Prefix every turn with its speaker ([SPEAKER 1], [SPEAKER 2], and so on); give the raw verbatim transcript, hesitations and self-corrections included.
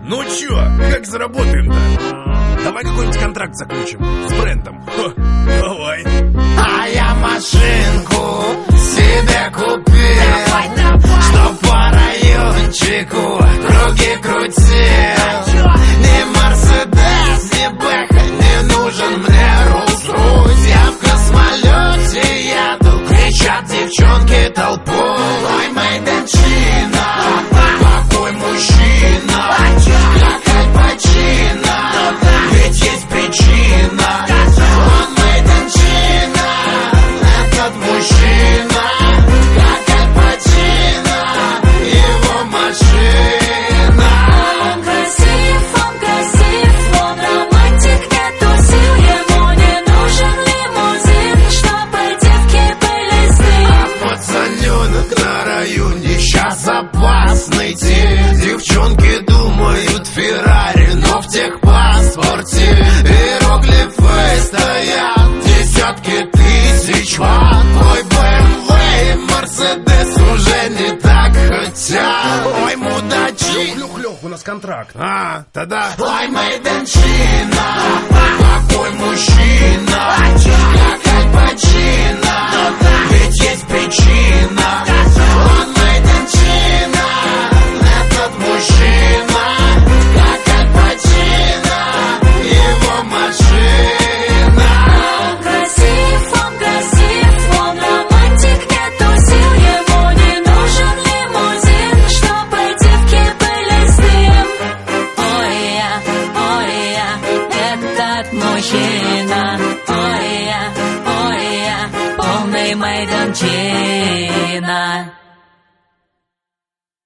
[SPEAKER 1] Ну чё, как заработаем-то? Давай какой-нибудь контракт заключим с брендом. Ха, давай.
[SPEAKER 2] А я машинку себе купил, давай, давай. Чтоб по райончику круги крутил. Ни Мерседес, ни Бэха не нужен мне Rolls-Royce. Я в космолете еду, кричат девчонки толпой. Ой, made in China, какой мужчина, как Аль Пачино, ведь есть причина. Он made in China, этот мужчина, как Аль Пачино, его машина.
[SPEAKER 3] Он красив, он красив, он романтик, нету сил. Ему не нужен лимузин, чтобы девки были с ним.
[SPEAKER 2] А пацаненок на районе сейчас опасный тип. Девчонки думают Феррари, но в техпаспорте иероглифы стоят. Десятки тысяч ватт. Твой бэ эм вэ, Мерседес уже не так хотят. Ой, мудачи.
[SPEAKER 1] Лёх-лёх, у нас контракт.
[SPEAKER 2] А, тогда. Ой, made in China, какой мужчина, как Аль Пачино, ведь есть причина. Он